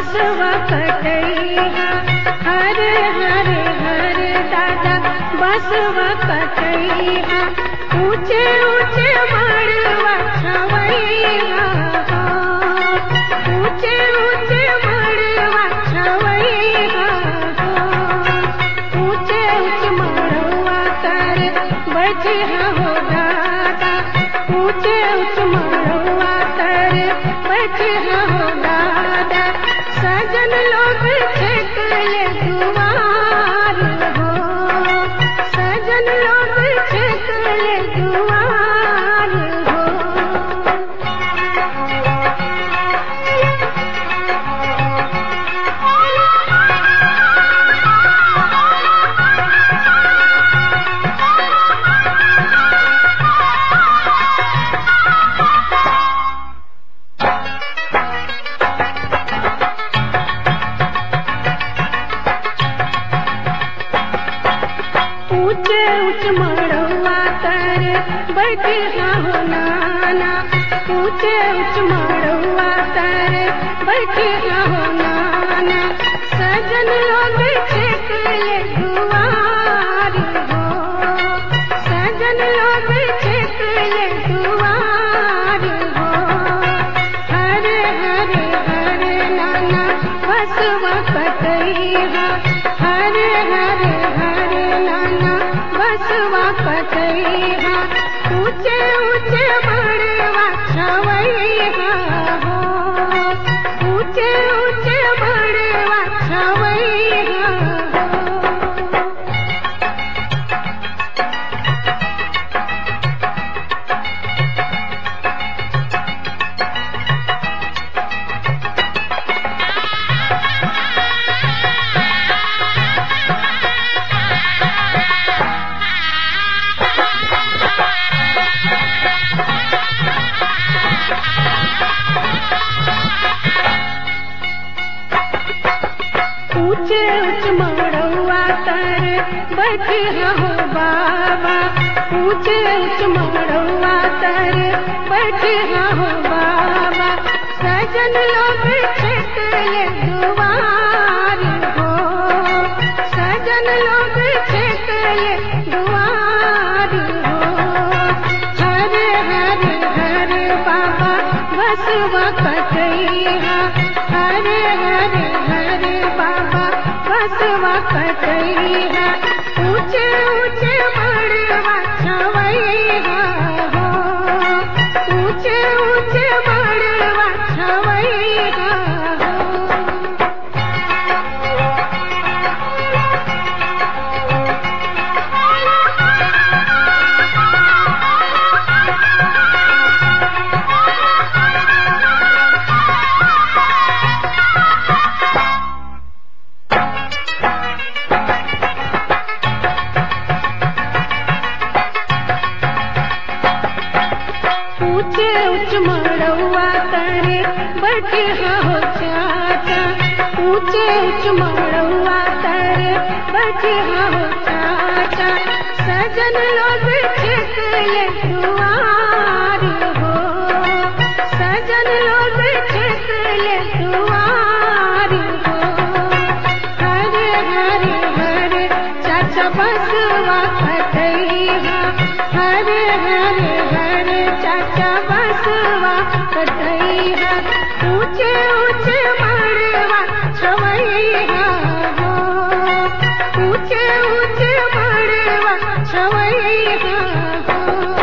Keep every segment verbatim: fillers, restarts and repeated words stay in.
बसवा कटैया हरे हरे हरे दादा बसवा कटैया ऊंचे ऊंचे मड़वा छवैया ऊंचे ऊंचे मड़वा छवैया ऊंचे ऊंचे मड़वा तर बैठिया हो दादा ऊंचे ऊंचे मड़वा तर बैठिया हो दादा सजन लोग छेकले दुआर हो सजन लोग छेकले दुआर हो ऊंचे ऊंचे मड़वा तर बैठिया हो नाना ऊंचे ऊंचे मड़वा तर बैठिया हो नाना सजन लोग छेकले दुआर हो सजन लोग छेकले दुआर हो हरे हरे हरे नाना बसवा कटैया हरे हरे हरे नाना बसवा कटैया ऊंचे ऊंचे मड़वा छवैया हो ऊंचे ऊंचे मड़वा छवैया हो ऊंचे ऊंचे मड़वा तर बैठिया हो बाबा ऊंचे ऊंचे मड़वा तर बैठिया हो बाबा सजन लोग छेकले दुआर हो सजन लोग छेकले दुआर हो हरे हरे हरे बाबा बसवा कटैया हरे हरे हरे बाबा बसवा कटैया ऊंचे ऊंचे मड़वा छवैया हो ऊंचे ऊंचे मड़वा छवैया हो ऊंचे ऊंचे मड़वा तर बैठिया हो चाचा ऊंचे ऊंचे मड़वा तर बैठिया हो चाचा सजन लोग छेकले दुआर हो सजन लोग छेकले दुआर हो हरे हरे हरे चाचा बसवा कटैया हरे हरे हरे चाचा बसवा कटैया ऊंचे ऊंचे मड़वा छवैया हो ऊंचे ऊंचे मड़वा छवैया हो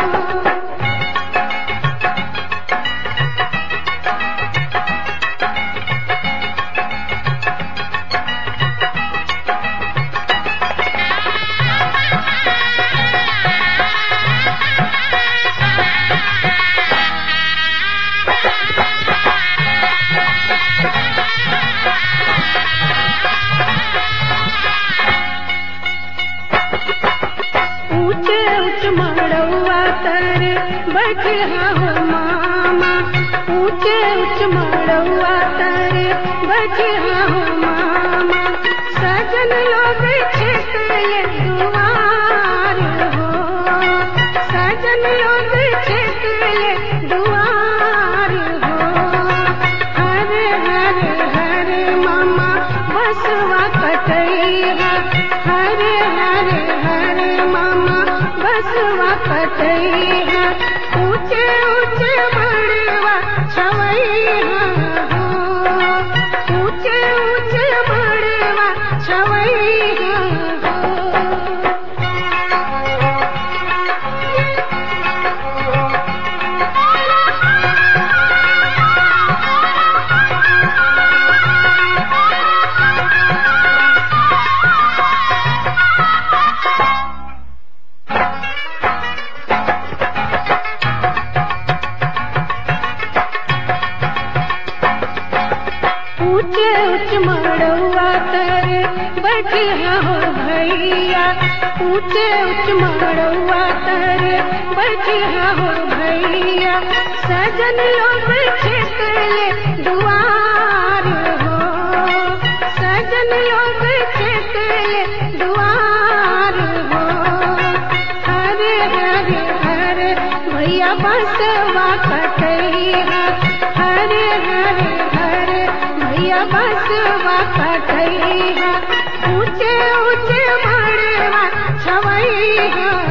ऊंचे ऊंचे मड़वा तर बैठिया हो मामा ऊंचे ऊंचे मड़वा तर बैठिया हो मामा सजन लोग छेकले दुआर हो सजन लोग छेकले दुआर हो हरे हरे हरे ऊंचे उच्च मड़ौआ तर बैठिया हो भैया ऊंचे उच्च मड़ौआ तर बैठिया हो भैया सजन लोग छेकले दुआर हो सजन लोग छेकले दुआर हो हरे हरे हरे भैया बसवा कटैया हरे हरे हरे भैया बसवा कटैया ऊंचे ऊंचे मड़वा छवैया